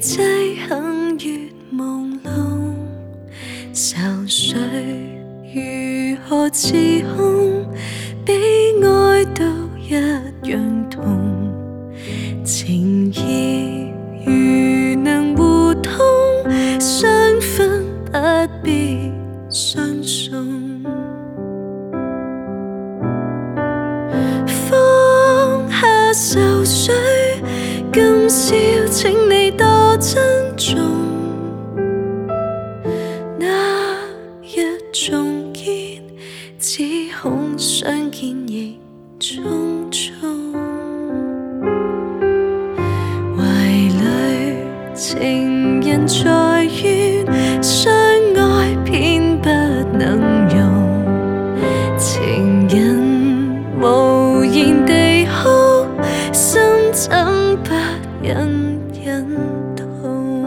际很越朦朧，愁绪如何自控？悲哀都一样痛，情意如能互通，相分不必相送。放下愁绪，今宵请你多珍重。那日重见，只恐相见亦匆匆。懷裏情人在怨，相愛偏不能容。情人無言地哭，心怎不隱隱痛？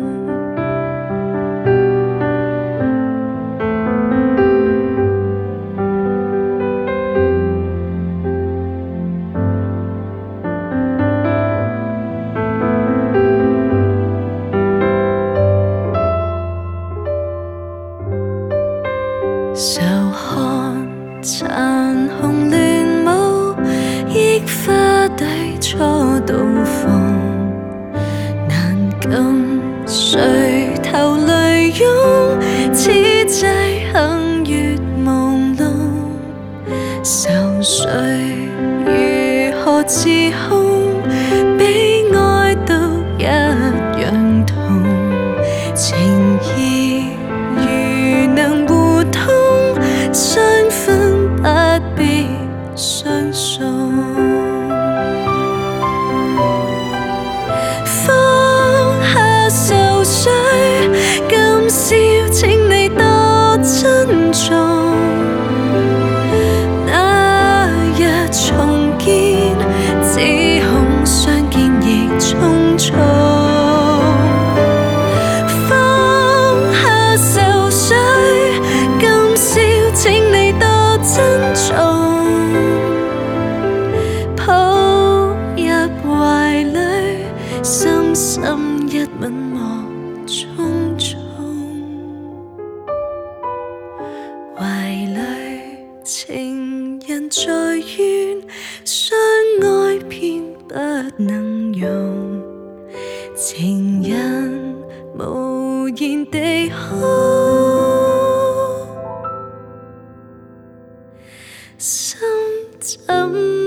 愁看殘紅亂舞，憶花底初到訪，難禁垂頭淚湧，此際幸月朦朧，愁緒如何自控？悲哀都一樣痛，情意如能互通，相分不必相送。放下愁緒，今宵請你多珍重。那日重見，只恐相見亦匆匆。放下愁緒，今宵請你多珍重。抱入懷裏，深深一吻莫匆匆。懷裏情人在怨，相愛偏不能容。情人無言地哭，心怎